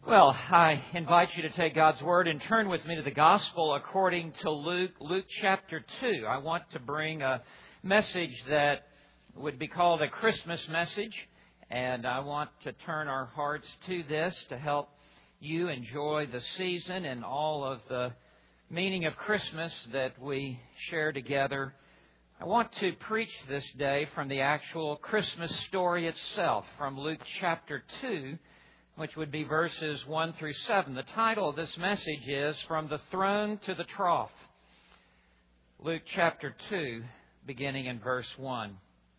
Well, I invite you to take God's Word and turn with me to the Gospel according to Luke chapter 2. I want to bring a message that would be called a Christmas message, and I want to turn our hearts to this to help you enjoy the season and all of the meaning of Christmas that we share together. I want to preach this day from the actual Christmas story itself, from Luke chapter 2, which would be verses 1 through 7. The title of this message is From the Throne to the Trough. Luke chapter 2, beginning in verse 1.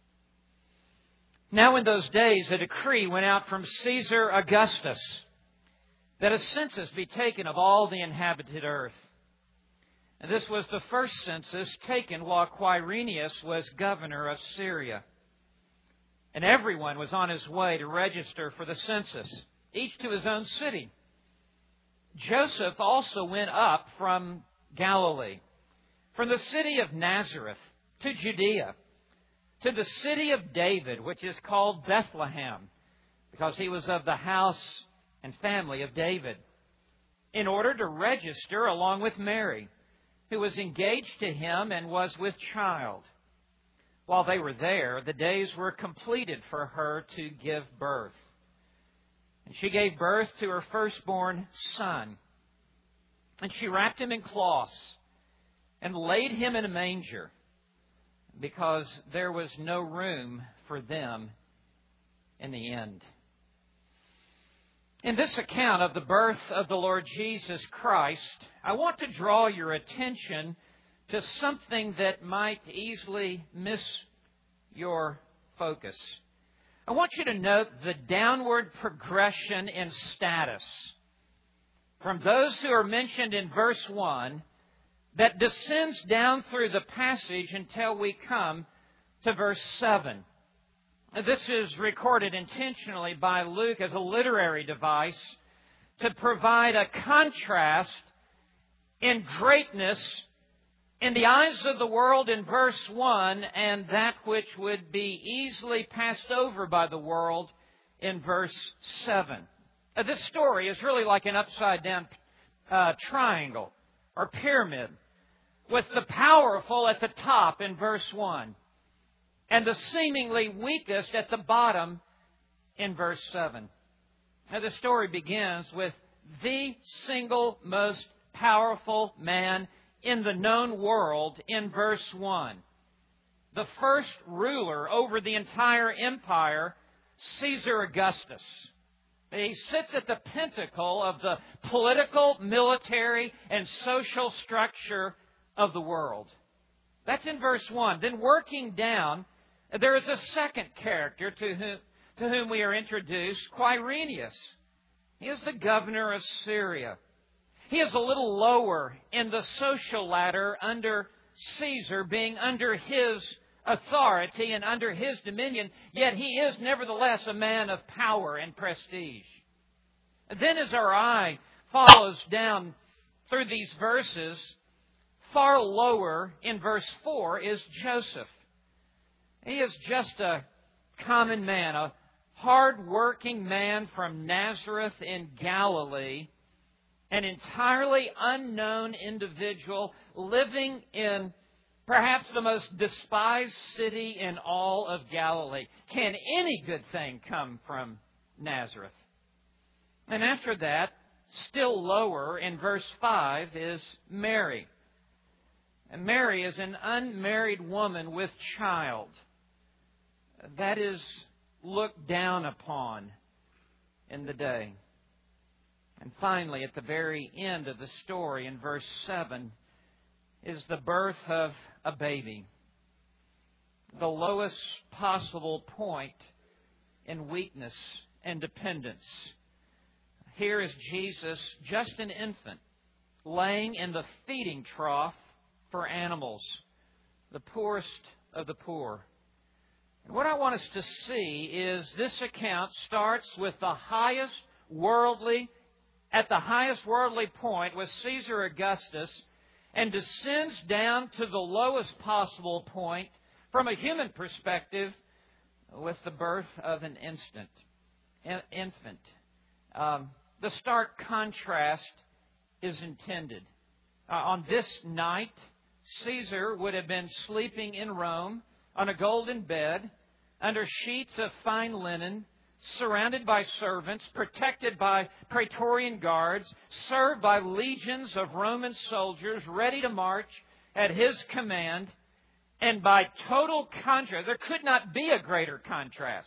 Now in those days a decree went out from Caesar Augustus that a census be taken of all the inhabited earth. And this was the first census taken while Quirinius was governor of Syria. And everyone was on his way to register for the census, each to his own city. Joseph also went up from Galilee, from the city of Nazareth to Judea, to the city of David, which is called Bethlehem, because he was of the house and family of David, in order to register along with Mary, who was engaged to him and was with child. While they were there, the days were completed for her to give birth. And she gave birth to her firstborn son. And she wrapped him in cloths and laid him in a manger, because there was no room for them in the inn. In this account of the birth of the Lord Jesus Christ, I want to draw your attention to something that might easily miss your focus. I want you to note the downward progression in status from those who are mentioned in verse 1 that descends down through the passage until we come to verse 7. This is recorded intentionally by Luke as a literary device to provide a contrast in greatness in the eyes of the world in verse 1 and that which would be easily passed over by the world in verse 7. This story is really like an upside-down triangle or pyramid, with the powerful at the top in verse 1 and the seemingly weakest at the bottom in verse 7. Now, the story begins with the single most powerful man in the known world in verse 1. The first ruler over the entire empire, Caesar Augustus. He sits at the pinnacle of the political, military, and social structure of the world. That's in verse 1. Then working down, there is a second character to whom we are introduced, Quirinius. He is the governor of Syria. He is a little lower in the social ladder under Caesar, being under his authority and under his dominion, yet he is nevertheless a man of power and prestige. Then as our eye follows down through these verses, far lower in verse 4 is Joseph. He is just a common man, a hard-working man from Nazareth in Galilee, an entirely unknown individual living in perhaps the most despised city in all of Galilee. Can any good thing come from Nazareth? And after that, still lower in verse 5 is Mary. And Mary is an unmarried woman with child. That is looked down upon in the day. And finally, at the very end of the story, in verse 7, is the birth of a baby. The lowest possible point in weakness and dependence. Here is Jesus, just an infant, laying in the feeding trough for animals, the poorest of the poor. And what I want us to see is this account starts with at the highest worldly point with Caesar Augustus and descends down to the lowest possible point from a human perspective with the birth of an infant. the stark contrast is intended. On this night, Caesar would have been sleeping in Rome on a golden bed, under sheets of fine linen, surrounded by servants, protected by Praetorian guards, served by legions of Roman soldiers ready to march at his command, and by total contrast, there could not be a greater contrast.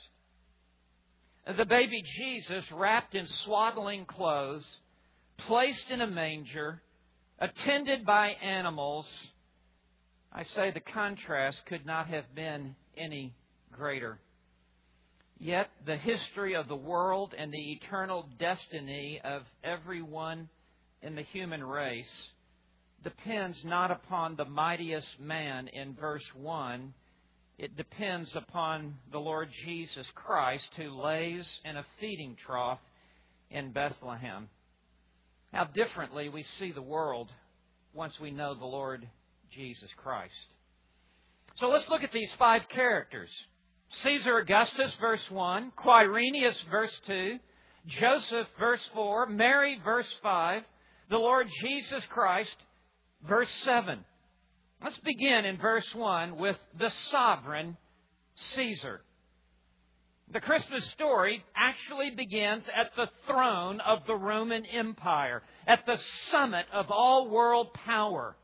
The baby Jesus, wrapped in swaddling clothes, placed in a manger, attended by animals. I say the contrast could not have been any greater. Yet the history of the world and the eternal destiny of everyone in the human race depends not upon the mightiest man in verse 1. It depends upon the Lord Jesus Christ, who lays in a feeding trough in Bethlehem. How differently we see the world once we know the Lord Jesus Christ. So let's look at these 5 characters. Caesar Augustus, verse 1. Quirinius, verse 2. Joseph, verse 4. Mary, verse 5. The Lord Jesus Christ, verse 7. Let's begin in verse 1 with the sovereign Caesar. The Christmas story actually begins at the throne of the Roman Empire, at the summit of all world power,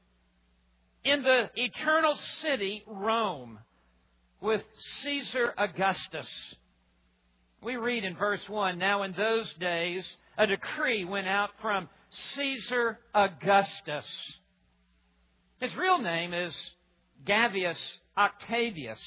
in the eternal city, Rome, with Caesar Augustus. We read in verse 1, "Now in those days a decree went out from Caesar Augustus." His real name is Gavius Octavius.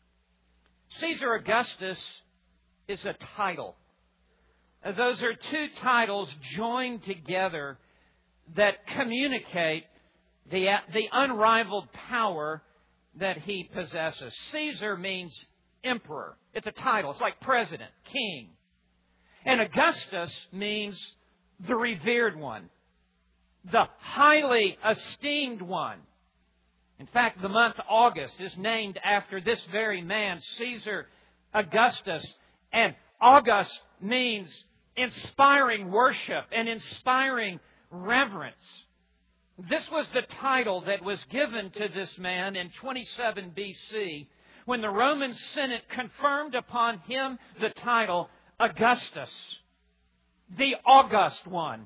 Caesar Augustus is a title. Those are 2 titles joined together that communicate the unrivaled power that he possesses. Caesar means emperor. It's a title. It's like president, king. And Augustus means the revered one, the highly esteemed one. In fact, the month August is named after this very man, Caesar Augustus. And August means inspiring worship and inspiring reverence. This was the title that was given to this man in 27 BC when the Roman Senate confirmed upon him the title Augustus, the August one.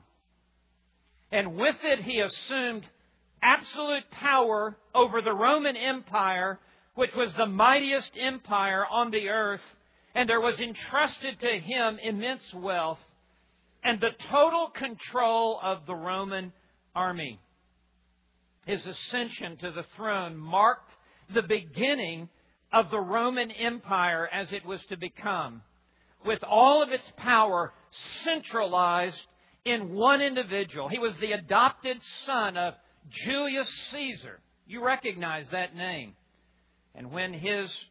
And with it he assumed absolute power over the Roman Empire, which was the mightiest empire on the earth, and there was entrusted to him immense wealth and the total control of the Roman army. His ascension to the throne marked the beginning of the Roman Empire as it was to become, with all of its power centralized in one individual. He was the adopted son of Julius Caesar. You recognize that name. And when as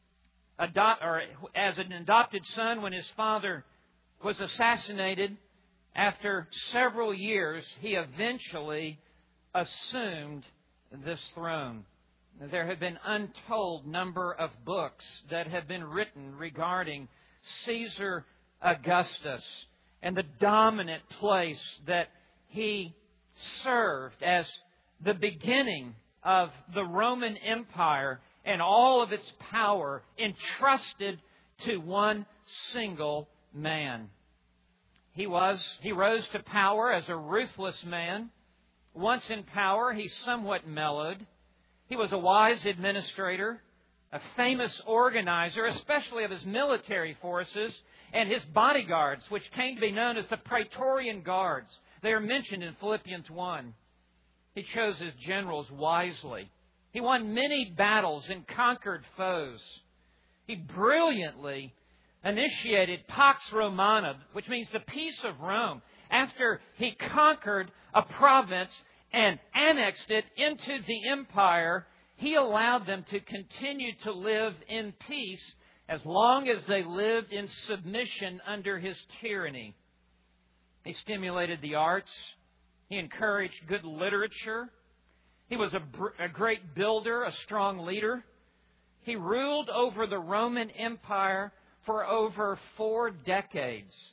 an adopted son, when his father was assassinated, after several years, he eventually assumed this throne. There have been untold number of books that have been written regarding Caesar Augustus and the dominant place that he served as the beginning of the Roman Empire and all of its power entrusted to one single man. He rose to power as a ruthless man. Once in power, he somewhat mellowed. He was a wise administrator, a famous organizer, especially of his military forces and his bodyguards, which came to be known as the Praetorian Guards. They are mentioned in Philippians 1. He chose his generals wisely. He won many battles and conquered foes. He brilliantly initiated Pax Romana, which means the peace of Rome. After he conquered a province and annexed it into the empire, he allowed them to continue to live in peace as long as they lived in submission under his tyranny. He stimulated the arts. He encouraged good literature. He was a great builder, a strong leader. He ruled over the Roman Empire for over 4 decades.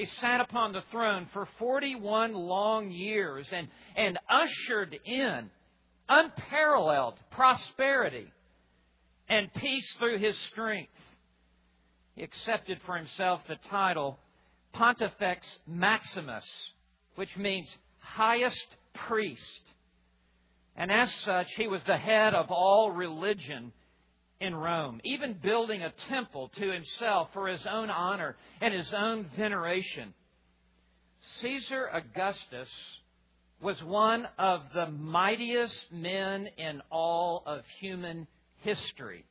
He sat upon the throne for 41 long years and ushered in unparalleled prosperity and peace through His strength. He accepted for Himself the title Pontifex Maximus, which means highest priest. And as such, He was the head of all religion in Rome, even building a temple to Himself for His own honor and His own veneration. Caesar Augustus was one of the mightiest men in all of human history.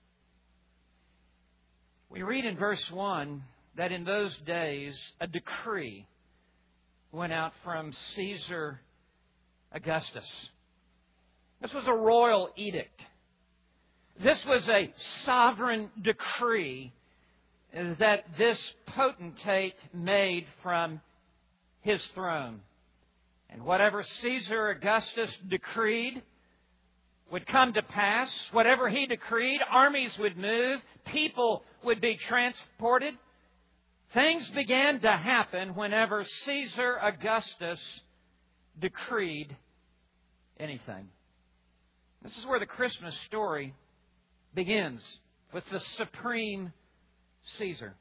We read in verse 1 that in those days a decree went out from Caesar Augustus. This was a royal edict. This was a sovereign decree that this potentate made from his throne. And whatever Caesar Augustus decreed would come to pass. Whatever he decreed, armies would move, people would be transported. Things began to happen whenever Caesar Augustus decreed anything. This is where the Christmas story begins, with the supreme Caesar.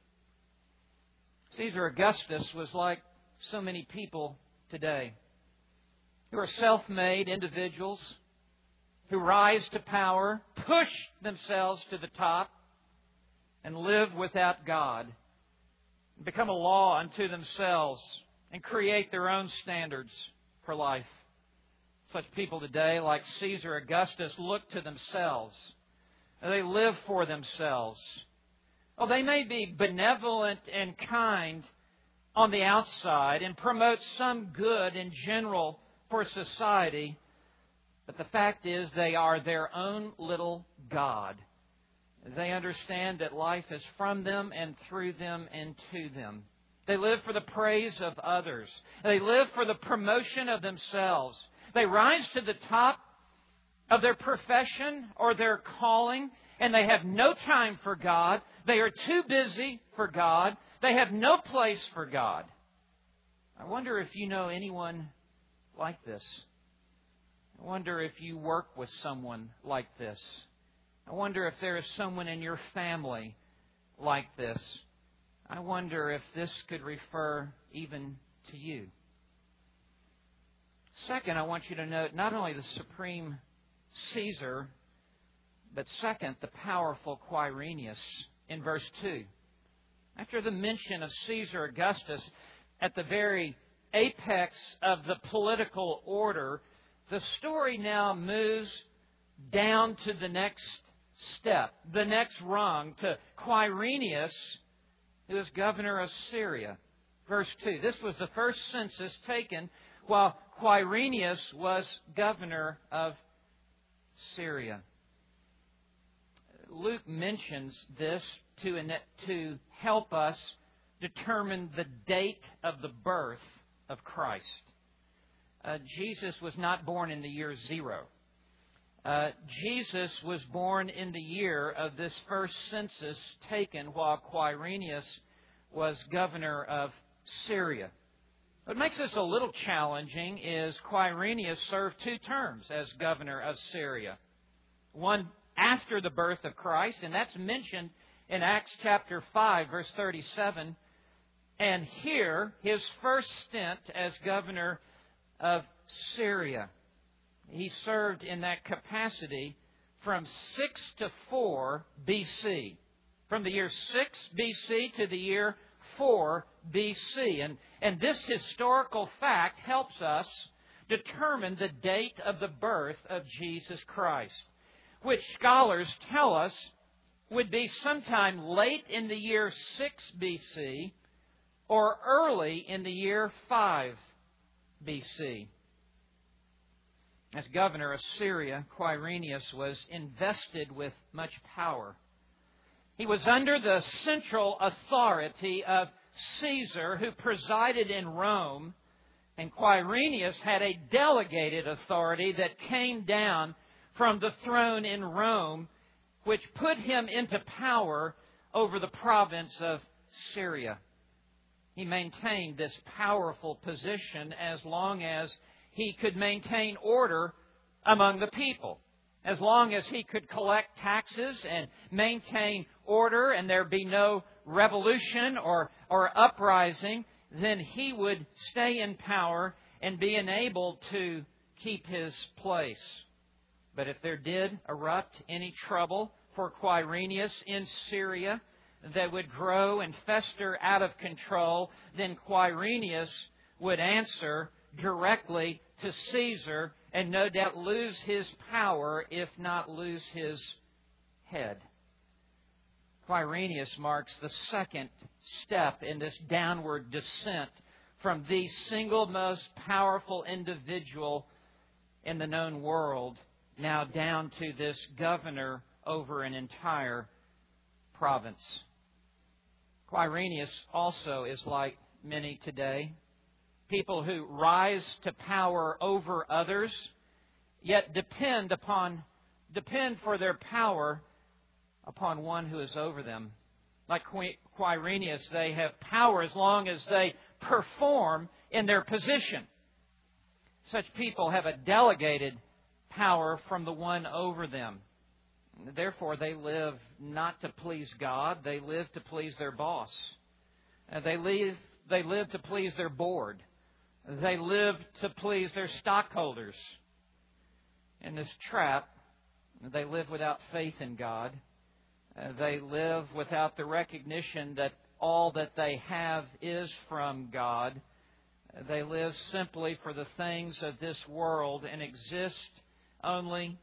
Caesar Augustus was like so many people today, who are self-made individuals who rise to power, push themselves to the top, and live without God, become a law unto themselves, and create their own standards for life. Such people today, like Caesar Augustus, look to themselves. They live for themselves. Oh, they may be benevolent and kind on the outside and promote some good in general for society, but the fact is they are their own little God. They understand that life is from them and through them and to them. They live for the praise of others. They live for the promotion of themselves. They rise to the top of their profession or their calling, and they have no time for God. They are too busy for God. They have no place for God. I wonder if you know anyone like this. I wonder if you work with someone like this. I wonder if there is someone in your family like this. I wonder if this could refer even to you. Second, I want you to note not only the supreme Caesar, but second, the powerful Quirinius in verse 2. After the mention of Caesar Augustus at the very apex of the political order, the story now moves down to the next step, the next rung, to Quirinius, who is governor of Syria. Verse 2. This was the first census taken while Quirinius was governor of Syria. Luke mentions this to help us determine the date of the birth of Christ. Jesus was not born in the year 0. Jesus was born in the year of this first census taken while Quirinius was governor of Syria. What makes this a little challenging is Quirinius served 2 terms as governor of Syria. One after the birth of Christ, and that's mentioned in Acts chapter 5, verse 37. And here, his first stint as governor of Syria. He served in that capacity from 6 to 4 BC. From the year 6 BC to the year 4 BC. And this historical fact helps us determine the date of the birth of Jesus Christ, which scholars tell us would be sometime late in the year 6 BC or early in the year 5 BC. As governor of Syria, Quirinius was invested with much power. He was under the central authority of Caesar, who presided in Rome, and Quirinius had a delegated authority that came down from the throne in Rome, which put him into power over the province of Syria. He maintained this powerful position as long as he could maintain order among the people. As long as he could collect taxes and maintain order and there be no revolution or uprising, then he would stay in power and be enabled to keep his place. But if there did erupt any trouble for Quirinius in Syria that would grow and fester out of control, then Quirinius would answer directly to Caesar and no doubt lose his power, if not lose his head. Quirinius marks the second step in this downward descent from the single most powerful individual in the known world, now down to this governor over an entire province. Quirinius also is like many today. People who rise to power over others, yet depend for their power upon one who is over them. Like Quirinius, they have power as long as they perform in their position. Such people have a delegated power from the one over them. Therefore, they live not to please God, they live to please their boss. They live to please their board. They live to please their stockholders. In this trap, they live without faith in God. They live without the recognition that all that they have is from God. They live simply for the things of this world and exist only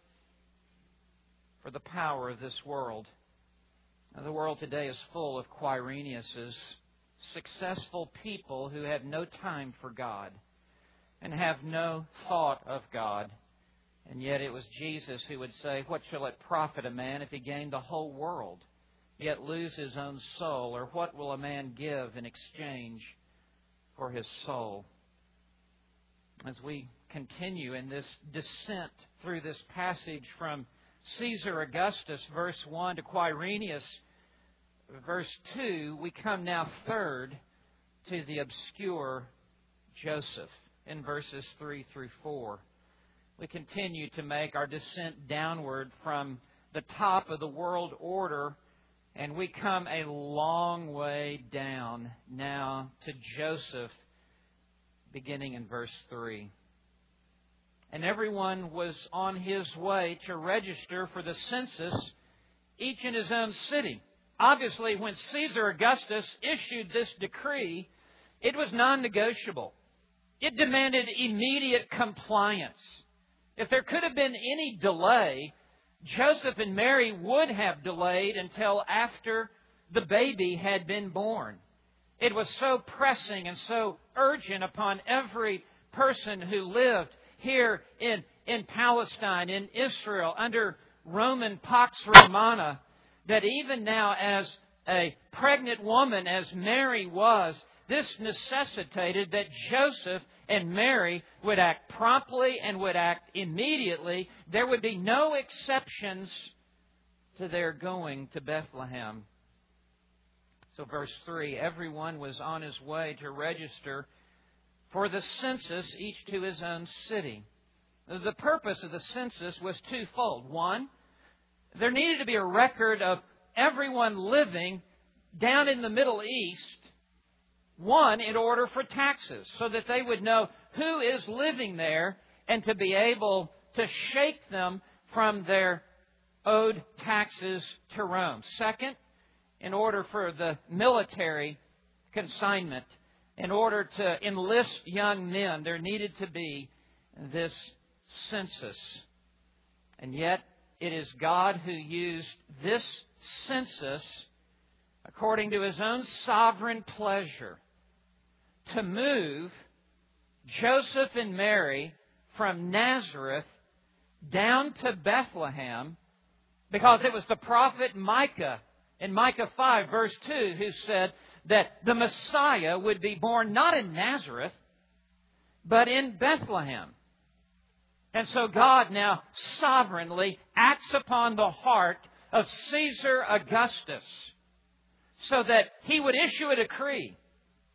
for the power of this world. The world today is full of Quiriniuses, successful people who have no time for God and have no thought of God. And yet it was Jesus who would say, "What shall it profit a man if he gain the whole world, yet lose his own soul? Or what will a man give in exchange for his soul?" As we continue in this descent through this passage from Caesar Augustus, verse 1, to Quirinius, verse 2, we come now third to the obscure Joseph in verses 3 through 4. We continue to make our descent downward from the top of the world order, and we come a long way down now to Joseph, beginning in verse 3. And everyone was on his way to register for the census, each in his own city. Obviously, when Caesar Augustus issued this decree, it was non-negotiable. It demanded immediate compliance. If there could have been any delay, Joseph and Mary would have delayed until after the baby had been born. It was so pressing and so urgent upon every person who lived here in Palestine, in Israel, under Roman Pax Romana, that even now as a pregnant woman, as Mary was, this necessitated that Joseph and Mary would act promptly and would act immediately. There would be no exceptions to their going to Bethlehem. So verse 3, everyone was on his way to register for the census, each to his own city. The purpose of the census was twofold. One, there needed to be a record of everyone living down in the Middle East. One, in order for taxes, so that they would know who is living there and to be able to shake them from their owed taxes to Rome. Second, in order for the military consignment, in order to enlist young men, there needed to be this census. And yet, it is God who used this census according to His own sovereign pleasure to move Joseph and Mary from Nazareth down to Bethlehem, because it was the prophet Micah in Micah 5 verse 2 who said that the Messiah would be born not in Nazareth, but in Bethlehem. And so God now sovereignly acts upon the heart of Caesar Augustus so that he would issue a decree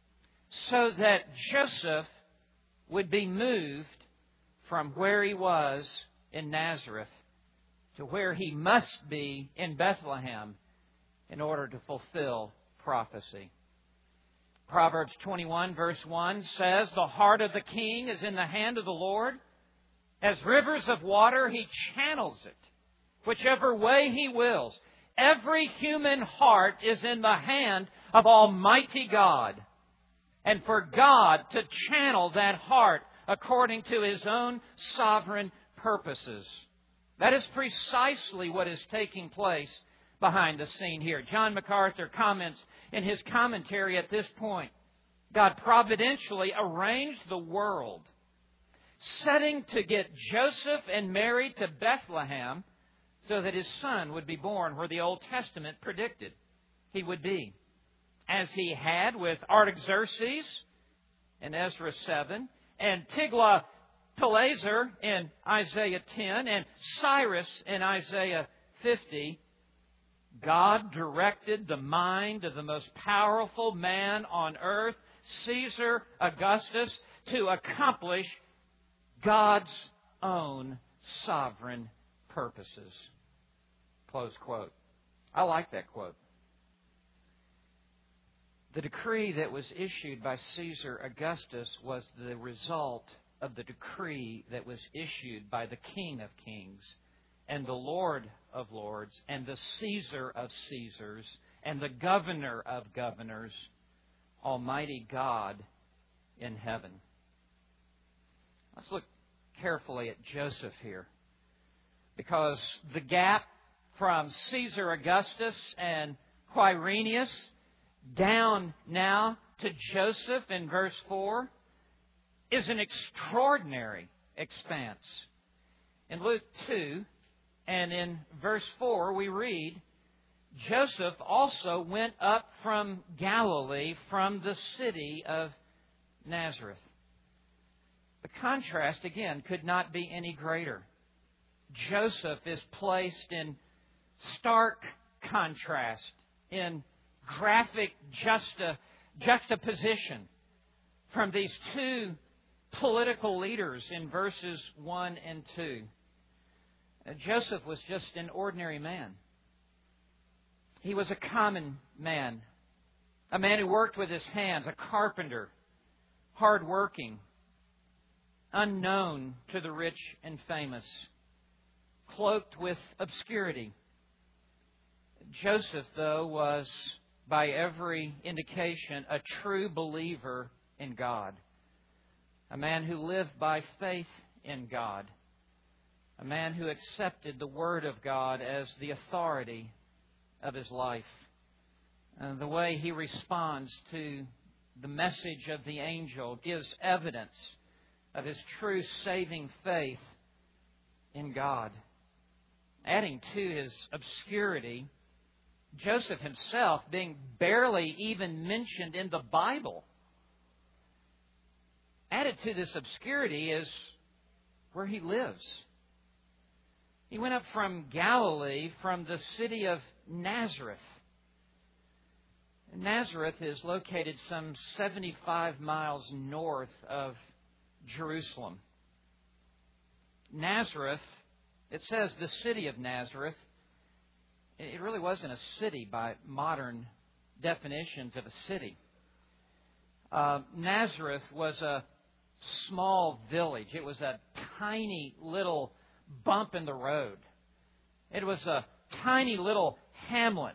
so that Joseph would be moved from where he was in Nazareth to where he must be in Bethlehem in order to fulfill prophecy. Proverbs 21 verse 1 says, "The heart of the king is in the hand of the Lord. As rivers of water, He channels it, whichever way He wills." Every human heart is in the hand of Almighty God. And for God to channel that heart according to His own sovereign purposes. That is precisely what is taking place behind the scene here. John MacArthur comments in his commentary at this point, God providentially arranged the world, setting to get Joseph and Mary to Bethlehem so that His Son would be born where the Old Testament predicted He would be. As He had with Artaxerxes in Ezra 7, and Tiglath-Pileser in Isaiah 10, and Cyrus in Isaiah 50, God directed the mind of the most powerful man on earth, Caesar Augustus, to accomplish God's own sovereign purposes. Close quote. I like that quote. The decree that was issued by Caesar Augustus was the result of the decree that was issued by the King of Kings and the Lord of Lords and the Caesar of Caesars and the Governor of Governors, Almighty God in heaven. Let's look carefully at Joseph here, because the gap from Caesar Augustus and Quirinius down now to Joseph in verse 4 is an extraordinary expanse. In Luke 2 and in verse 4 we read, Joseph also went up from Galilee, from the city of Nazareth. The contrast, again, could not be any greater. Joseph is placed in stark contrast, in graphic juxtaposition from these two political leaders in verses 1 and 2. Joseph was just an ordinary man. He was a common man, a man who worked with his hands, a carpenter, hardworking, unknown to the rich and famous, cloaked with obscurity. Joseph, though, was, by every indication, a true believer in God, a man who lived by faith in God, a man who accepted the Word of God as the authority of his life. The way he responds to the message of the angel gives evidence of his true saving faith in God. Adding to his obscurity, Joseph himself being barely even mentioned in the Bible. Added to this obscurity is where he lives. He went up from Galilee, from the city of Nazareth. Nazareth is located some 75 miles north of Jerusalem. Nazareth, it says the city of Nazareth. It really wasn't a city by modern definitions of a city. Nazareth was a small village. It was a tiny little bump in the road. It was a tiny little hamlet.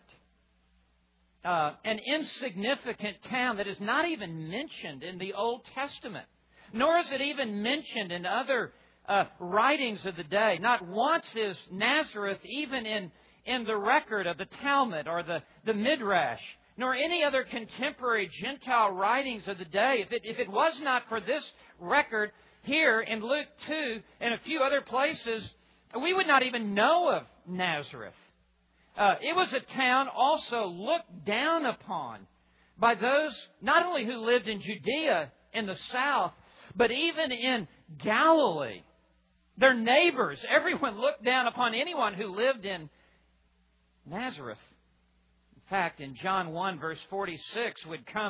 An insignificant town that is not even mentioned in the Old Testament, nor is it even mentioned in other writings of the day. Not once is Nazareth even in the record of the Talmud or the Midrash, nor any other contemporary Gentile writings of the day. If it was not for this record here in Luke 2 and a few other places, we would not even know of Nazareth. It was a town also looked down upon by those not only who lived in Judea in the south, but even in Galilee. Their neighbors, everyone looked down upon anyone who lived in Nazareth. In fact, in John 1, verse 46, would come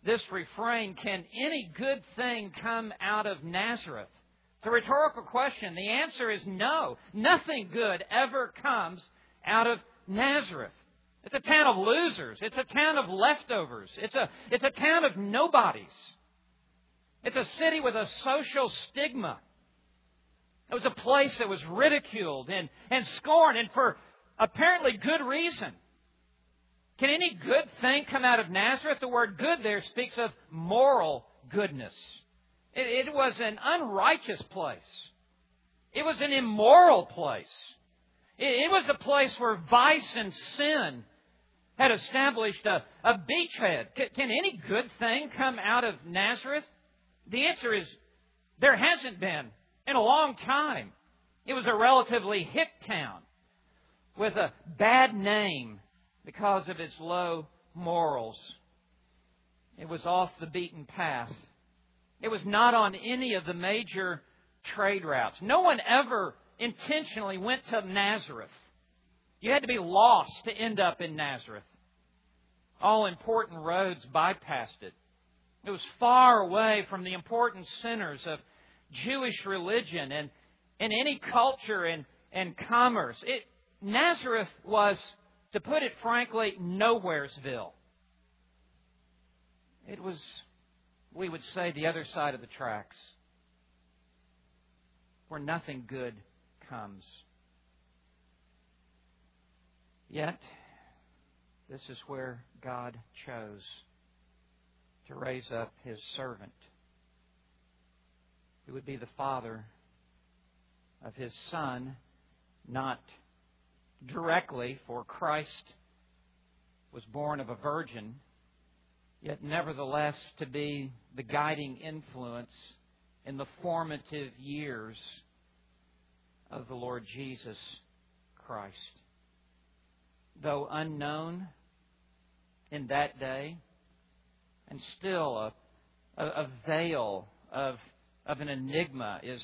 this refrain, can any good thing come out of Nazareth? It's a rhetorical question. The answer is no. Nothing good ever comes out of Nazareth. It's a town of losers. It's a town of leftovers. It's a town of nobodies. It's a city with a social stigma. It was a place that was ridiculed and scorned, and for apparently good reason. Can any good thing come out of Nazareth? The word good there speaks of moral goodness. It was an unrighteous place. It was an immoral place. It was a place where vice and sin had established a beachhead. Can any good thing come out of Nazareth? The answer is there hasn't been in a long time. It was a relatively hick town with a bad name because of its low morals. It was off the beaten path. It was not on any of the major trade routes. No one ever intentionally went to Nazareth. You had to be lost to end up in Nazareth. All important roads bypassed it. It was far away from the important centers of Jewish religion and any culture and commerce. Nazareth was, to put it frankly, nowheresville. It was, we would say, the other side of the tracks, where nothing good comes. Yet, this is where God chose to raise up His servant, who would be the father of His Son, not directly, for Christ was born of a virgin, yet nevertheless to be the guiding influence in the formative years of the Lord Jesus Christ. Though unknown in that day, and still a veil of an enigma is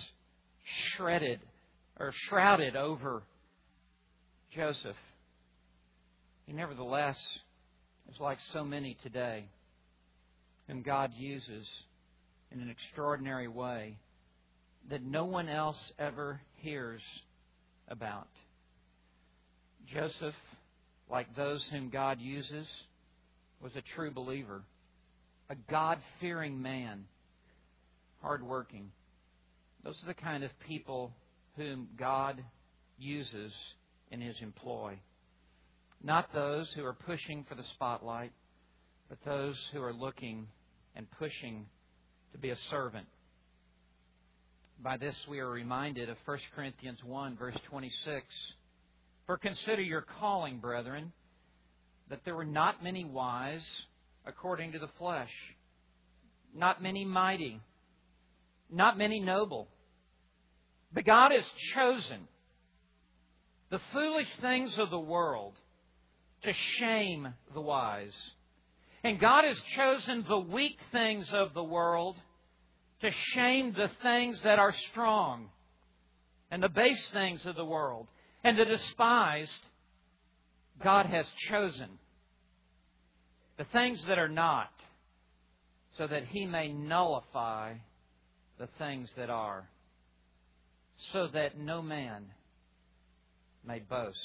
shrouded over Joseph. He nevertheless is like so many today, whom God uses in an extraordinary way that no one else ever hears about. Joseph, like those whom God uses, was a true believer, a God-fearing man, hardworking. Those are the kind of people whom God uses in His employ. Not those who are pushing for the spotlight, but those who are looking and pushing to be a servant. By this we are reminded of 1 Corinthians 1, verse 26. For consider your calling, brethren, that there were not many wise according to the flesh, not many mighty, not many noble. But God has chosen the foolish things of the world to shame the wise. And God has chosen the weak things of the world to shame the things that are strong, and the base things of the world, and the despised. God has chosen the things that are not, so that He may nullify the things that are, so that no man may boast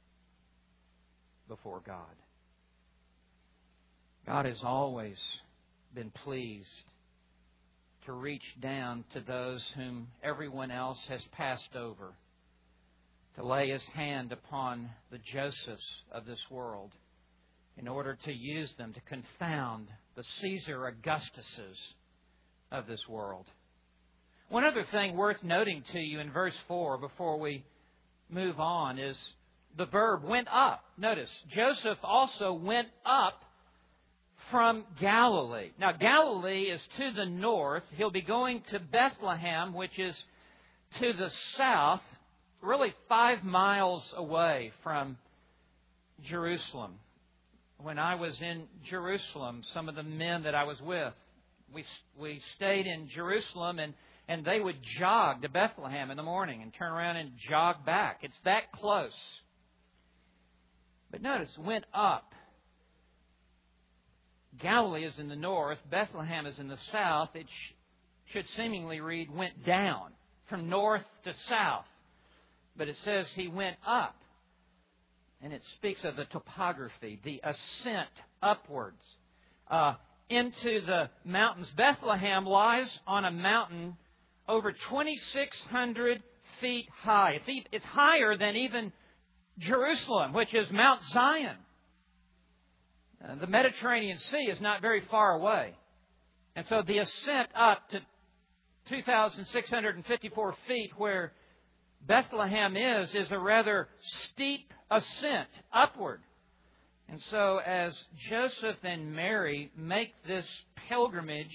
before God. God has always been pleased to reach down to those whom everyone else has passed over, to lay His hand upon the Josephs of this world in order to use them to confound the Caesar Augustuses of this world. One other thing worth noting to you in verse 4 before we move on is the verb went up. Notice, Joseph also went up from Galilee. Now, Galilee is to the north. He'll be going to Bethlehem, which is to the south, really 5 miles away from Jerusalem. When I was in Jerusalem, some of the men that I was with, we stayed in Jerusalem, and they would jog to Bethlehem in the morning and turn around and jog back. It's that close. But notice, went up. Galilee is in the north, Bethlehem is in the south, it should seemingly read went down from north to south. But it says He went up. And it speaks of the topography, the ascent upwards into the mountains. Bethlehem lies on a mountain over 2,600 feet high. It's higher than even Jerusalem, which is Mount Zion. The Mediterranean Sea is not very far away. And so the ascent up to 2,654 feet where Bethlehem is a rather steep ascent upward. And so as Joseph and Mary make this pilgrimage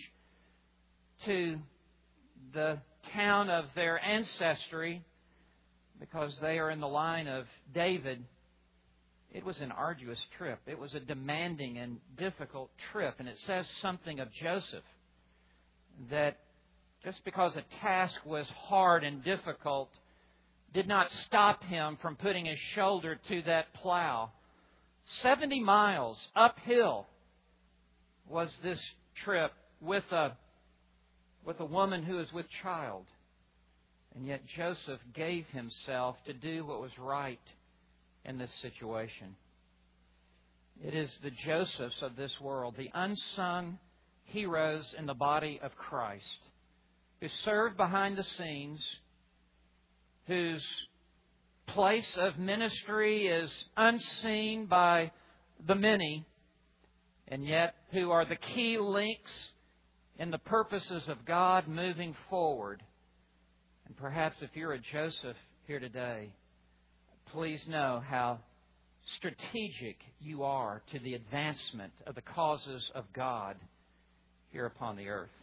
to the town of their ancestry, because they are in the line of David, it was an arduous trip. It was a demanding and difficult trip. And it says something of Joseph, that just because a task was hard and difficult did not stop him from putting his shoulder to that plow. 70 miles uphill was this trip with a woman who is with child. And yet Joseph gave himself to do what was right in this situation. It is the Josephs of this world, the unsung heroes in the body of Christ, who serve behind the scenes, whose place of ministry is unseen by the many, and yet who are the key links in the purposes of God moving forward. And perhaps if you're a Joseph here today, please know how strategic you are to the advancement of the causes of God here upon the earth.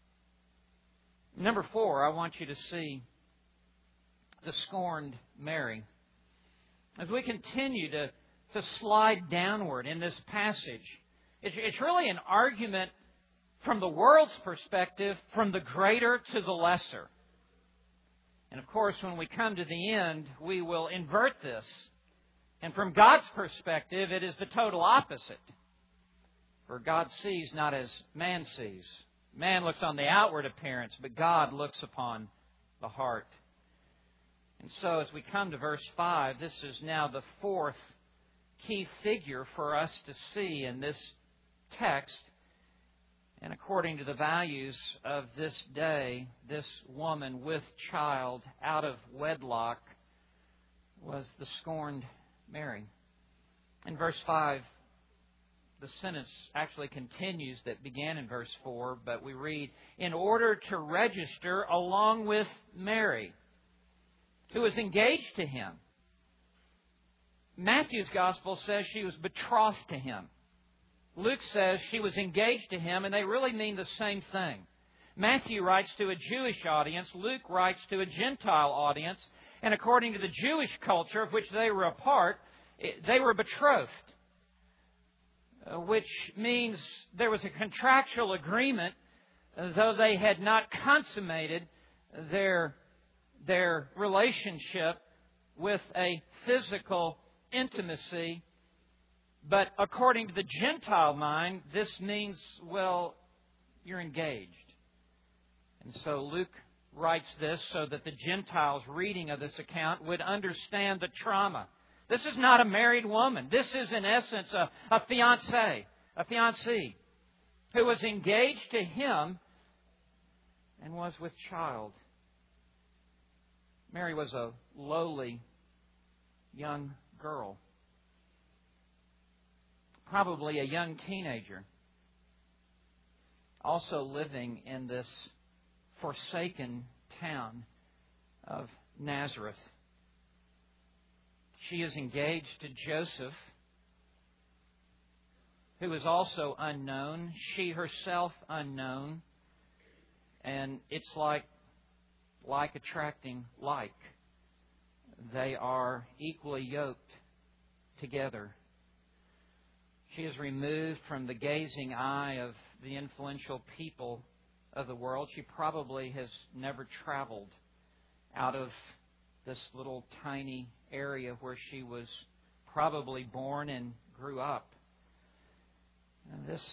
Number 4, I want you to see the scorned Mary. As we continue to slide downward in this passage, it's really an argument from the world's perspective, from the greater to the lesser. And of course, when we come to the end, we will invert this. And from God's perspective, it is the total opposite. For God sees not as man sees. Man looks on the outward appearance, but God looks upon the heart. And so as we come to verse 5, this is now the 4th key figure for us to see in this text. And according to the values of this day, this woman with child out of wedlock was the scorned Mary. In verse 5, the sentence actually continues that began in verse 4, but we read, in order to register along with Mary, who was engaged to him. Matthew's Gospel says she was betrothed to him. Luke says she was engaged to him, and they really mean the same thing. Matthew writes to a Jewish audience. Luke writes to a Gentile audience. And according to the Jewish culture of which they were a part, they were betrothed, which means there was a contractual agreement, though they had not consummated their relationship with a physical intimacy. But according to the Gentile mind, this means, well, you're engaged. And so Luke writes this so that the Gentiles reading of this account would understand the trauma. This is not a married woman. This is in essence a fiancée who was engaged to him and was with child. Mary was a lowly young girl, probably a young teenager, also living in this forsaken town of Nazareth. She is engaged to Joseph, who is also unknown, she herself unknown, and it's like attracting like. They are equally yoked together. She is removed from the gazing eye of the influential people of the world. She probably has never traveled out of this little tiny area where she was probably born and grew up. And this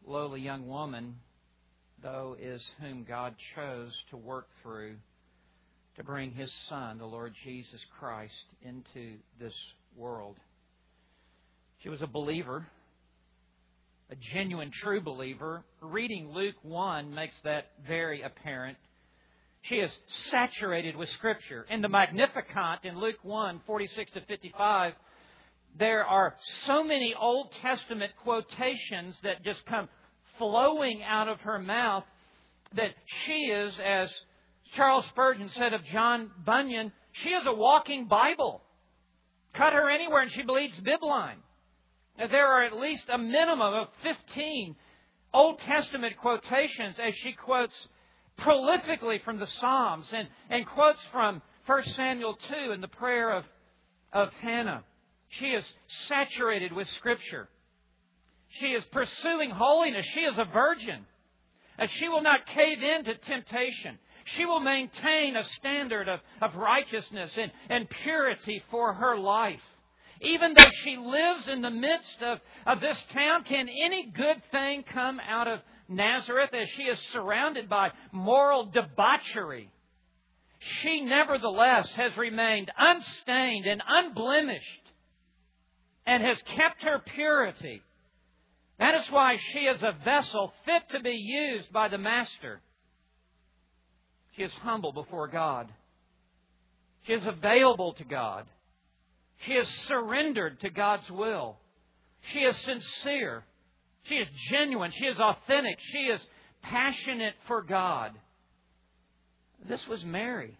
lowly young woman, though, is whom God chose to work through to bring His Son, the Lord Jesus Christ, into this world. She was a believer, a genuine, true believer. Reading Luke 1 makes that very apparent. She is saturated with Scripture. In the Magnificat, in Luke 1, 46 to 55, there are so many Old Testament quotations that just come flowing out of her mouth that she is, as Charles Spurgeon said of John Bunyan, she is a walking Bible. Cut her anywhere and she bleeds bibline. Now, there are at least a minimum of 15 Old Testament quotations as she quotes prolifically from the Psalms and quotes from 1 Samuel 2 and the prayer of Hannah. She is saturated with Scripture. She is pursuing holiness. She is a virgin. She will not cave in to temptation. She will maintain a standard of righteousness and purity for her life. Even though she lives in the midst of this town, can any good thing come out of Nazareth as she is surrounded by moral debauchery? She nevertheless has remained unstained and unblemished and has kept her purity. That is why she is a vessel fit to be used by the Master. She is humble before God. She is available to God. She is surrendered to God's will. She is sincere. She is genuine. She is authentic. She is passionate for God. This was Mary.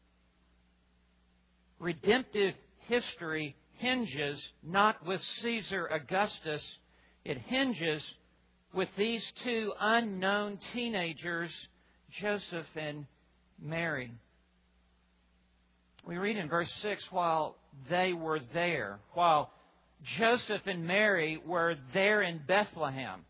Redemptive history hinges not with Caesar Augustus. It hinges with these two unknown teenagers, Joseph and Mary. We read in verse 6, while they were there, while Joseph and Mary were there in Bethlehem,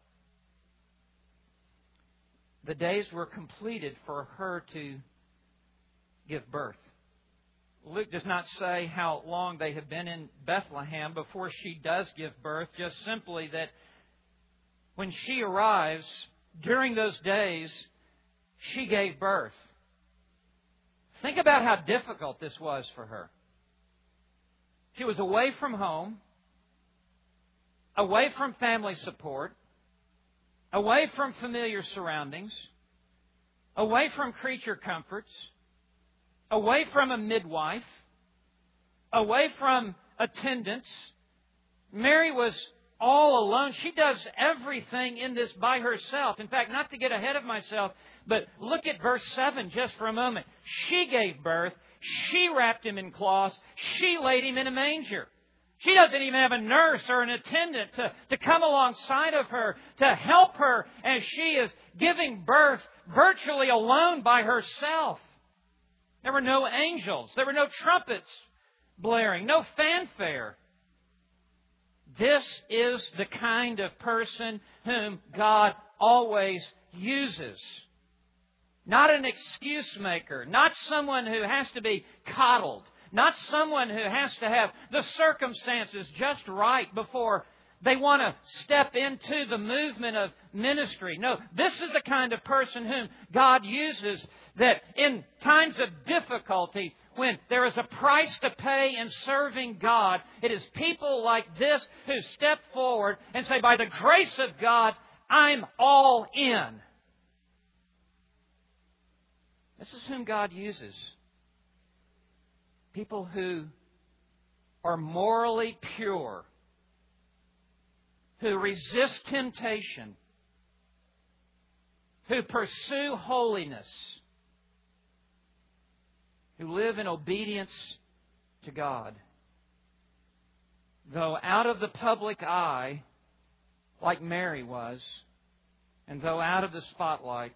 the days were completed for her to give birth. Luke does not say how long they have been in Bethlehem before she does give birth, just simply that when she arrives, during those days, she gave birth. Think about how difficult this was for her. She was away from home, away from family support, away from familiar surroundings, away from creature comforts, away from a midwife, away from attendants. Mary was all alone. She does everything in this by herself. In fact, not to get ahead of myself, but look at verse 7 just for a moment. She gave birth. She wrapped Him in cloths. She laid Him in a manger. She doesn't even have a nurse or an attendant to come alongside of her to help her as she is giving birth virtually alone by herself. There were no angels. There were no trumpets blaring, no fanfare. This is the kind of person whom God always uses. Not an excuse maker, not someone who has to be coddled, not someone who has to have the circumstances just right before they want to step into the movement of ministry. No, this is the kind of person whom God uses, that in times of difficulty, when there is a price to pay in serving God, it is people like this who step forward and say, by the grace of God, I'm all in. This is whom God uses. People who are morally pure, who resist temptation, who pursue holiness, who live in obedience to God. Though out of the public eye, like Mary was, and though out of the spotlight,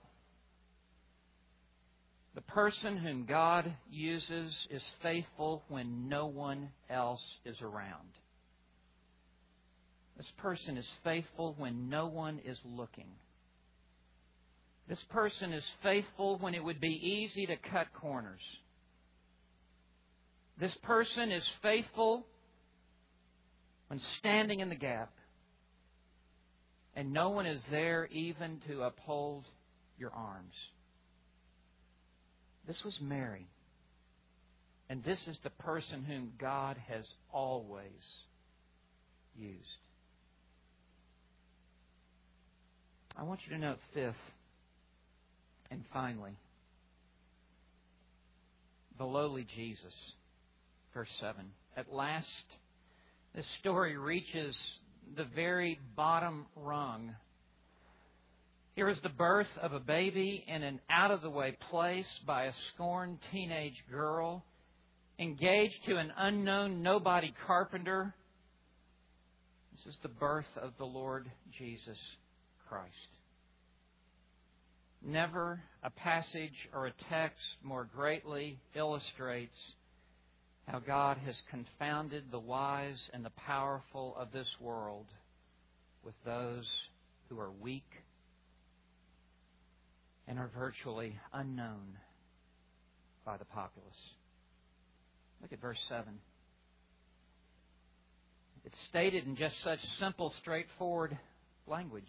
the person whom God uses is faithful when no one else is around. This person is faithful when no one is looking. This person is faithful when it would be easy to cut corners. This person is faithful when standing in the gap. and no one is there even to uphold your arms. This was Mary. And this is the person whom God has always used. I want you to note fifth, and finally, the lowly Jesus. Verse 7. At last, this story reaches the very bottom rung. Here is the birth of a baby in an out-of-the-way place by a scorned teenage girl, engaged to an unknown nobody carpenter. This is the birth of the Lord Jesus Christ. Never a passage or a text more greatly illustrates how God has confounded the wise and the powerful of this world with those who are weak and are virtually unknown by the populace. Look at verse 7. It's stated in just such simple, straightforward language.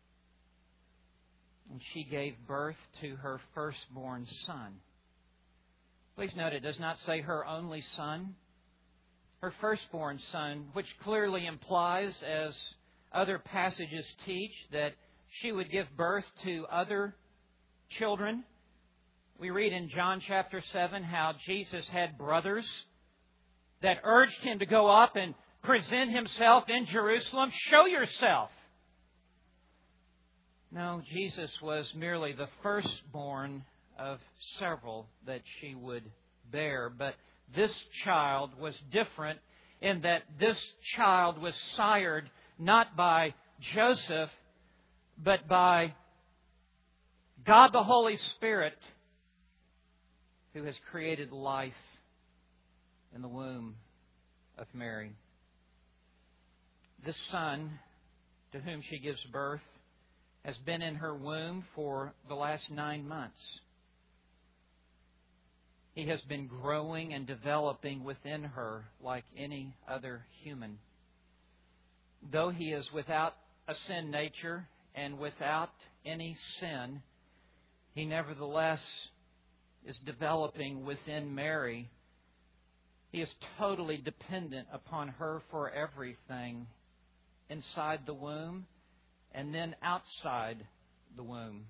And she gave birth to her firstborn son. Please note, it does not say her only son. Her firstborn son, which clearly implies, as other passages teach, that she would give birth to other children. We read in John chapter 7 how Jesus had brothers that urged Him to go up and present Himself in Jerusalem. Show yourself. No, Jesus was merely the firstborn of several that she would bear. But this child was different in that this child was sired not by Joseph, but by God the Holy Spirit, who has created life in the womb of Mary. This son to whom she gives birth has been in her womb for the last 9 months. He has been growing and developing within her like any other human. Though he is without a sin nature and without any sin, he nevertheless is developing within Mary. He is totally dependent upon her for everything inside the womb and then outside the womb.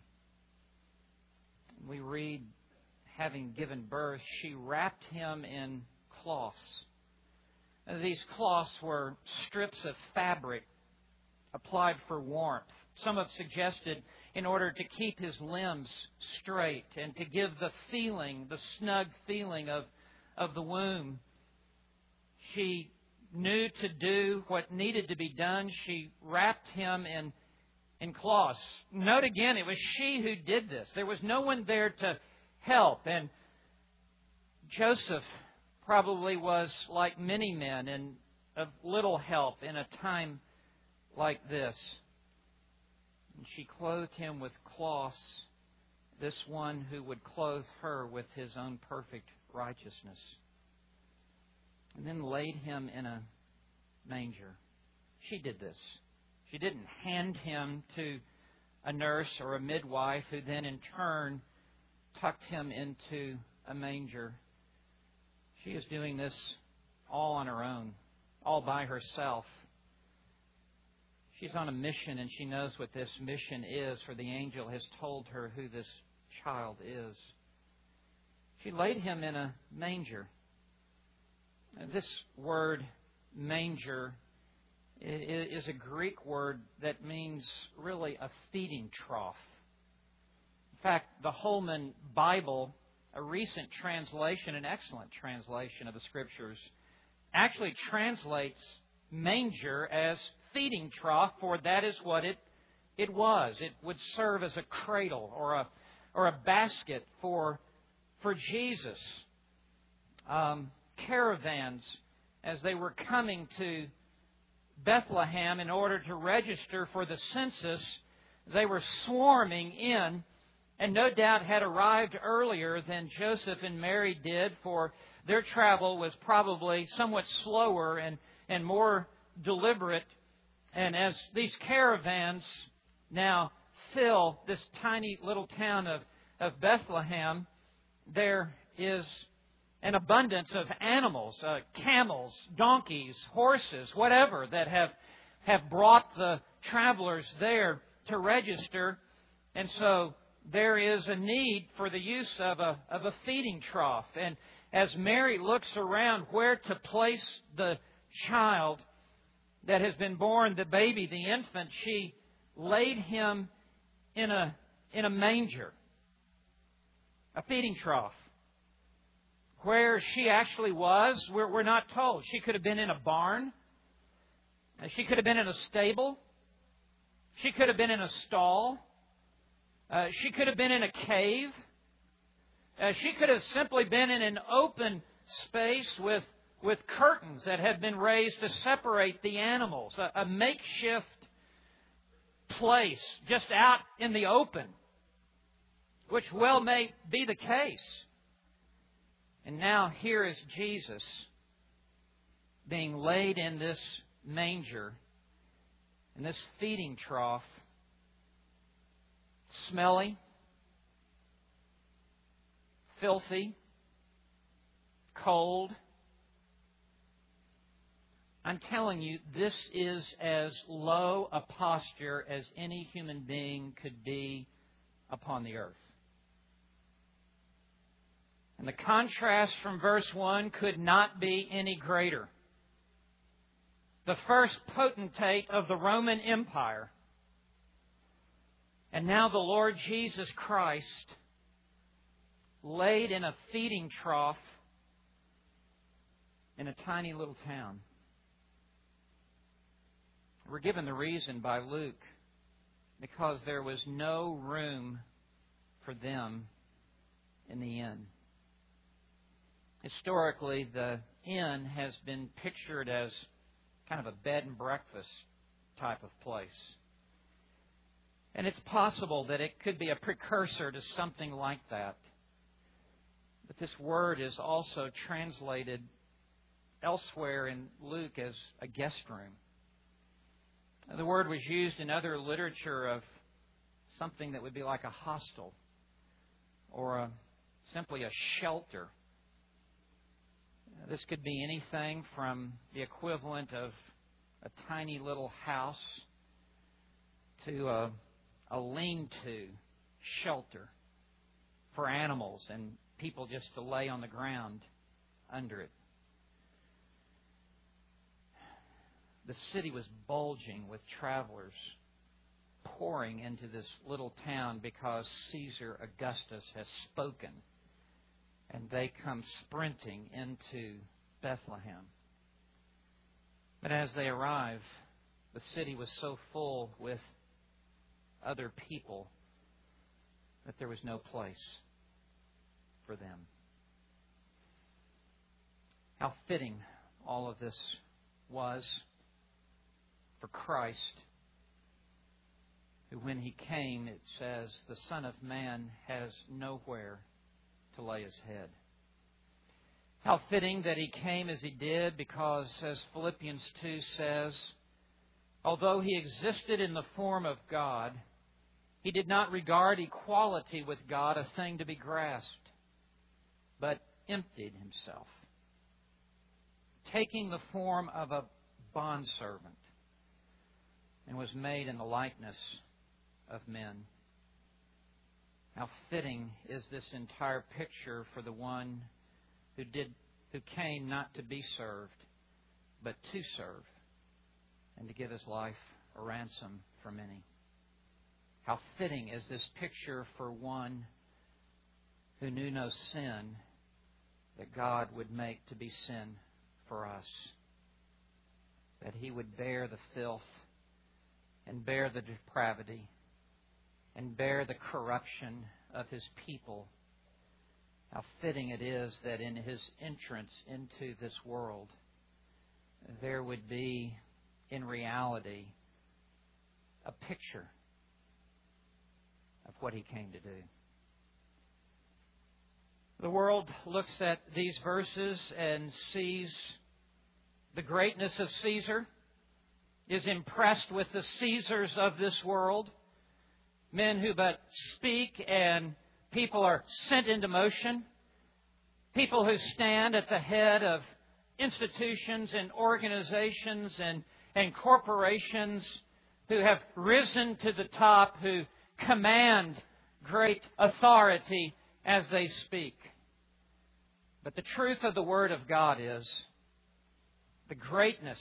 We read, having given birth, she wrapped him in cloths. These cloths were strips of fabric applied for warmth. Some have suggested in order to keep his limbs straight and to give the feeling, the snug feeling of the womb. She knew to do what needed to be done. She wrapped him in cloths. Note again, it was she who did this. There was no one there to help. And Joseph probably was like many men and of little help in a time like this. And she clothed him with cloths, this one who would clothe her with His own perfect righteousness. And then laid him in a manger. She did this. She didn't hand him to a nurse or a midwife who then in turn tucked him into a manger. She is doing this all on her own, all by herself. She's on a mission, and she knows what this mission is, for the angel has told her who this child is. She laid him in a manger. This word, manger, is a Greek word that means really a feeding trough. In fact, the Holman Bible, a recent translation, an excellent translation of the Scriptures, actually translates manger as feeding trough, for that is what it was. It would serve as a cradle or a basket for Jesus. Caravans, as they were coming to Bethlehem in order to register for the census, they were swarming in, and no doubt had arrived earlier than Joseph and Mary did, for their travel was probably somewhat slower and more deliberate And as these caravans now fill this tiny little town of Bethlehem, there is an abundance of animals, camels, donkeys, horses, whatever, that have brought the travelers there to register. And so there is a need for the use of a feeding trough. And as Mary looks around where to place the child that has been born, the baby, the infant, she laid him in a manger, a feeding trough. Where she actually was, we're not told. She could have been in a barn. She could have been in a stable. She could have been in a stall. She could have been in a cave. She could have simply been in an open space with curtains that had been raised to separate the animals. A makeshift place just out in the open, which well may be the case. And now here is Jesus being laid in this manger, in this feeding trough, smelly, filthy, cold. I'm telling you, this is as low a posture as any human being could be upon the earth. And the contrast from verse 1 could not be any greater. The first potentate of the Roman Empire, and now the Lord Jesus Christ, laid in a feeding trough in a tiny little town. We're given the reason by Luke, because there was no room for them in the inn. Historically, the inn has been pictured as kind of a bed and breakfast type of place. And it's possible that it could be a precursor to something like that. But this word is also translated elsewhere in Luke as a guest room. The word was used in other literature of something that would be like a hostel or simply a shelter. This could be anything from the equivalent of a tiny little house to a lean-to shelter for animals and people just to lay on the ground under it. The city was bulging with travelers pouring into this little town because Caesar Augustus has spoken. And they come sprinting into Bethlehem. But as they arrive, the city was so full with other people that there was no place for them. How fitting all of this was for Christ, who when He came, it says, the Son of Man has nowhere to lay His head. How fitting that He came as He did, because as Philippians 2 says, although He existed in the form of God, He did not regard equality with God a thing to be grasped, but emptied Himself, taking the form of a bondservant, and was made in the likeness of men. How fitting is this entire picture for the one who came not to be served, but to serve, and to give His life a ransom for many. How fitting is this picture for one who knew no sin, that God would make to be sin for us, that He would bear the filth and bear the depravity and bear the corruption of His people. How fitting it is that in His entrance into this world, there would be, in reality, a picture of what He came to do. The world looks at these verses and sees the greatness of Caesar. is impressed with the Caesars of this world, men who but speak and people are sent into motion, people who stand at the head of institutions and organizations and corporations, who have risen to the top, who command great authority as they speak. But the truth of the Word of God is the greatness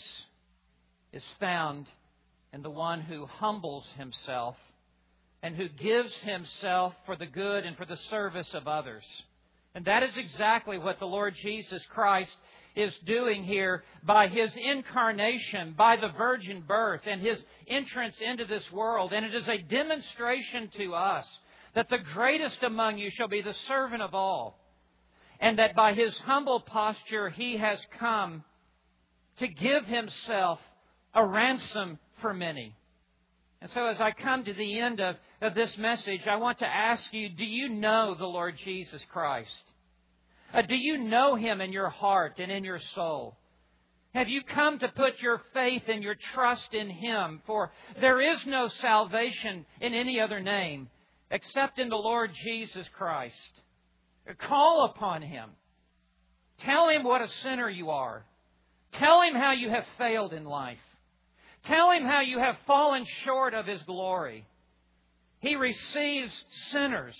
is found in the one who humbles himself and who gives himself for the good and for the service of others. And that is exactly what the Lord Jesus Christ is doing here by His incarnation, by the virgin birth, and His entrance into this world. And it is a demonstration to us that the greatest among you shall be the servant of all, and that by His humble posture He has come to give Himself a ransom for many. And so as I come to the end of this message, I want to ask you, do you know the Lord Jesus Christ? Do you know Him in your heart and in your soul? Have you come to put your faith and your trust in Him? For there is no salvation in any other name except in the Lord Jesus Christ. Call upon Him. Tell Him what a sinner you are. Tell Him how you have failed in life. Tell Him how you have fallen short of His glory. He receives sinners.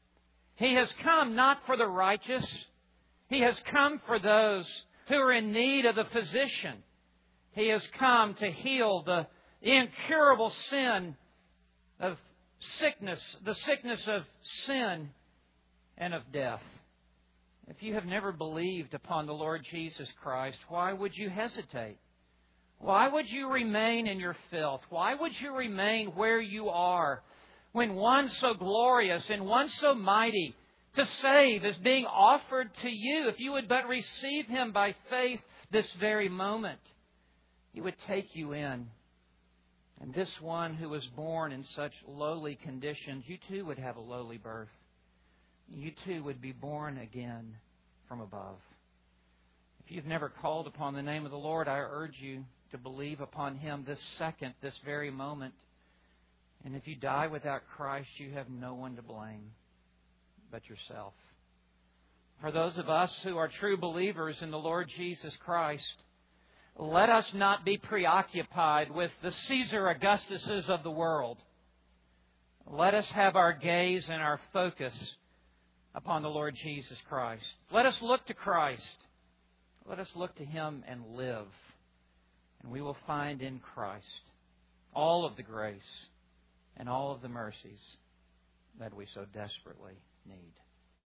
He has come not for the righteous. He has come for those who are in need of the physician. He has come to heal the incurable sin of sickness, the sickness of sin and of death. If you have never believed upon the Lord Jesus Christ, why would you hesitate? Why would you remain in your filth? Why would you remain where you are when one so glorious and one so mighty to save is being offered to you? If you would but receive Him by faith this very moment, He would take you in. And this one who was born in such lowly conditions, you too would have a lowly birth. You too would be born again from above. If you've never called upon the name of the Lord, I urge you to believe upon Him this second, this very moment. And if you die without Christ, you have no one to blame but yourself. For those of us who are true believers in the Lord Jesus Christ, let us not be preoccupied with the Caesar Augustuses of the world. Let us have our gaze and our focus upon the Lord Jesus Christ. Let us look to Christ. Let us look to Him and live. And we will find in Christ all of the grace and all of the mercies that we so desperately need.